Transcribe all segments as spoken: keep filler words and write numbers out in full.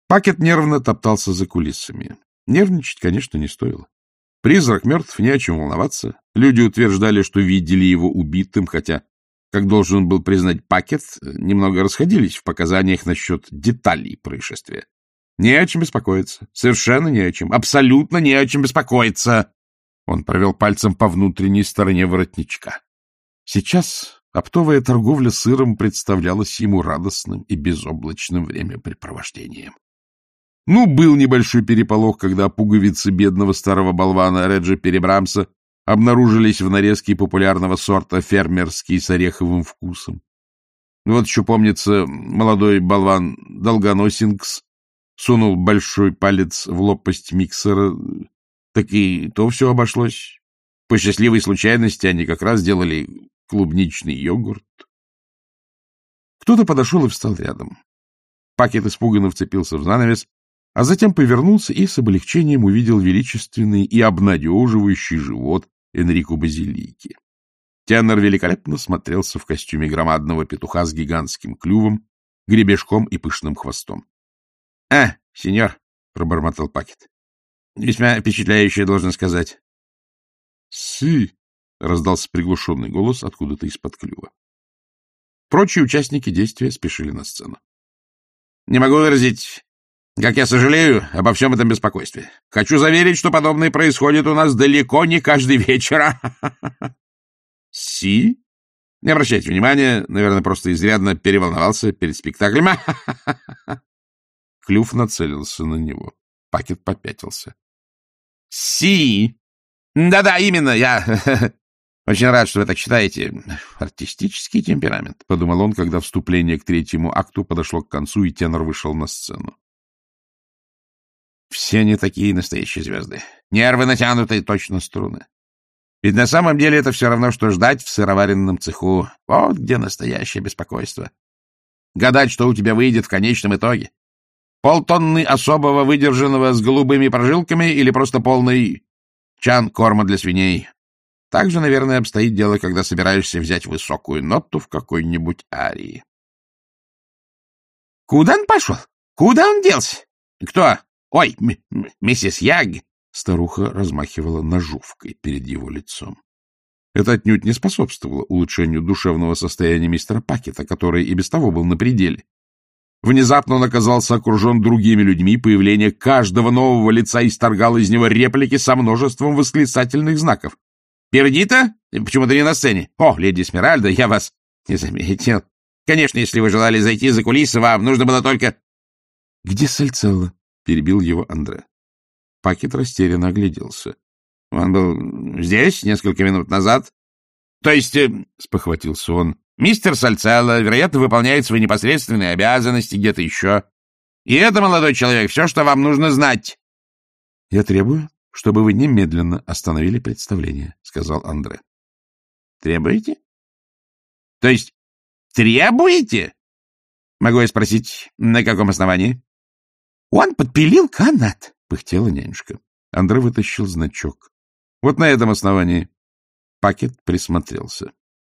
Пакет нервно топтался за кулисами. Нервничать, конечно, не стоило. Призрак мертв, не о чем волноваться. Люди утверждали, что видели его убитым, хотя, как должен был признать Пакет, немного расходились в показаниях насчет деталей происшествия. Не о чем беспокоиться. Совершенно не о чем. Абсолютно не о чем беспокоиться. Он провел пальцем по внутренней стороне воротничка. Сейчас оптовая торговля сыром представлялась ему радостным и безоблачным времяпрепровождением. Ну, был небольшой переполох, когда пуговицы бедного старого болвана Реджи Перебрамса обнаружились в нарезке популярного сорта фермерский с ореховым вкусом. Вот еще, помнится, молодой болван Долгоносингс сунул большой палец в лопасть миксера, так и то все обошлось. По счастливой случайности они как раз делали клубничный йогурт. Кто-то подошел и встал рядом. Пакет испуганно вцепился в занавес, а затем повернулся и с облегчением увидел величественный и обнадеживающий живот Энрико Базилики. Тенор великолепно смотрелся в костюме громадного петуха с гигантским клювом, гребешком и пышным хвостом. — А, сеньор, — пробормотал Пакет. — Весьма впечатляющее, должен сказать. — Си, — раздался приглушенный голос откуда-то из-под клюва. Прочие участники действия спешили на сцену. — Не могу выразить, как я сожалею обо всем этом беспокойстве. Хочу заверить, что подобное происходит у нас далеко не каждый вечер. — Си? Не обращайте внимания, наверное, просто изрядно переволновался перед спектаклем. Клюв нацелился на него. Пакет попятился. — Си! Да-да, именно, я очень рад, что вы так считаете. Артистический темперамент, — подумал он, когда вступление к третьему акту подошло к концу, и тенор вышел на сцену. Все они такие настоящие звезды. Нервы натянутые, точно струны. Ведь на самом деле это все равно, что ждать в сыроваренном цеху. Вот где настоящее беспокойство. Гадать, что у тебя выйдет в конечном итоге. Полтонны особого выдержанного с голубыми прожилками или просто полный чан корма для свиней. Так же, наверное, обстоит дело, когда собираешься взять высокую ноту в какой-нибудь арии. — Куда он пошел? Куда он делся? — Кто? — Ой, миссис Яг! — старуха размахивала ножовкой перед его лицом. Это отнюдь не способствовало улучшению душевного состояния мистера Пакета, который и без того был на пределе. Внезапно он оказался окружен другими людьми, появление каждого нового лица исторгало из него реплики со множеством восклицательных знаков. — Пердита? Почему-то не на сцене. О, леди Эсмеральда, я вас не заметил. Конечно, если вы желали зайти за кулисы, вам нужно было только... — Где Сальцелло? — перебил его Андре. Пакет растерянно огляделся. — Он был здесь несколько минут назад. — То есть, э, — спохватился он, — мистер Сальцелло, вероятно, выполняет свои непосредственные обязанности где-то еще. И это, молодой человек, все, что вам нужно знать. — Я требую, чтобы вы немедленно остановили представление, — сказал Андре. — Требуете? — То есть требуете? Могу я спросить, на каком основании? — Он подпилил канат, — пыхтела нянюшка. Андре вытащил значок. — Вот на этом основании. Пакет присмотрелся.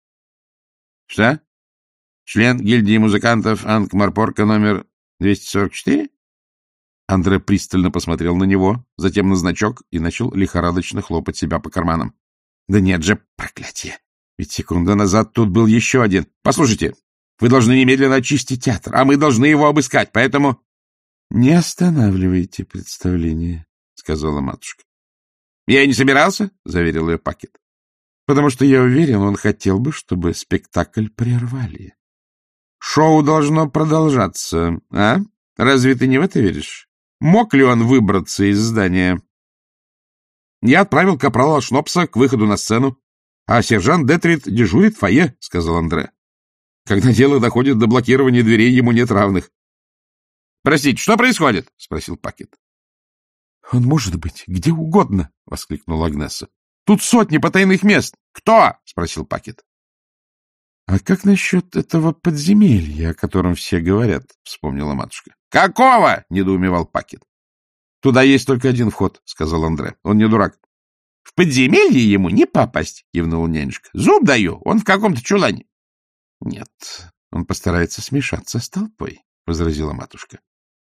— Что? Член гильдии музыкантов Анкмарпорка номер двести сорок четыре? Андре пристально посмотрел на него, затем на значок и начал лихорадочно хлопать себя по карманам. — Да нет же, проклятие! Ведь секунду назад тут был еще один. Послушайте, вы должны немедленно очистить театр, а мы должны его обыскать, поэтому... — Не останавливайте представление, — сказала матушка. — Я и не собирался, — заверил ее Пакет. — Потому что я уверен, он хотел бы, чтобы спектакль прервали. Шоу должно продолжаться, а? Разве ты не в это веришь? Мог ли он выбраться из здания? Я отправил капрала Шнопса к выходу на сцену, а сержант Детрит дежурит в фойе, — сказал Андре. Когда дело доходит до блокирования дверей, ему нет равных. — Простите, что происходит? — спросил Пакет. — Он может быть где угодно, — воскликнула Агнесса. — Тут сотни потайных мест. — Кто? — спросил Пакет. — А как насчет этого подземелья, о котором все говорят? — вспомнила матушка. — Какого? — недоумевал Пакет. — Туда есть только один вход, — сказал Андре. Он не дурак. — В подземелье ему не попасть, — кивнула нянюшка. — Зуб даю, он в каком-то чулане. — Нет, он постарается смешаться с толпой, — возразила матушка.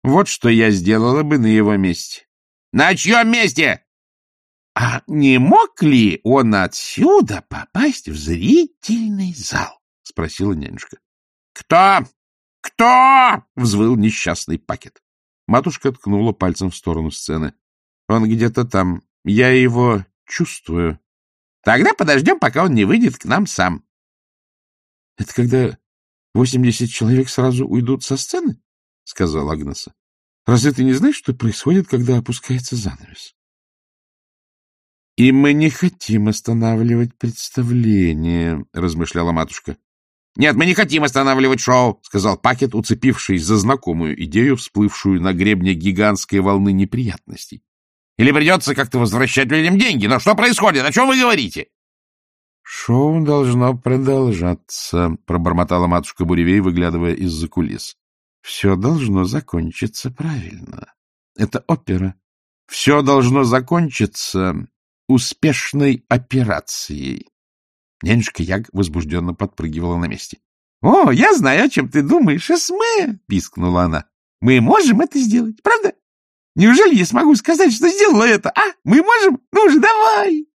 Вот что я сделала бы на его месте. — На чьем месте? — А не мог ли он отсюда попасть в зрительный зал? — спросила нянюшка. — Кто? Кто? — взвыл несчастный Пакет. Матушка ткнула пальцем в сторону сцены. — Он где-то там. Я его чувствую. — Тогда подождем, пока он не выйдет к нам сам. — Это когда восемьдесят человек сразу уйдут со сцены? — сказала Агнеса. — Разве ты не знаешь, что происходит, когда опускается занавес? — И мы не хотим останавливать представление, — размышляла матушка. — Нет, мы не хотим останавливать шоу, — сказал Пакет, уцепившись за знакомую идею, всплывшую на гребне гигантской волны неприятностей. — Или придется как-то возвращать людям деньги? Но что происходит? О чем вы говорите? — Шоу должно продолжаться, — пробормотала матушка Буревей, выглядывая из-за кулис. — Все должно закончиться правильно. Это опера. Все должно закончиться успешной операцией. Нянюшка Яг возбужденно подпрыгивала на месте. — О, я знаю, о чем ты думаешь, Эсме! — пискнула она. — Мы можем это сделать, правда? Неужели я смогу сказать, что сделала это, а? Мы можем? Ну же, давай!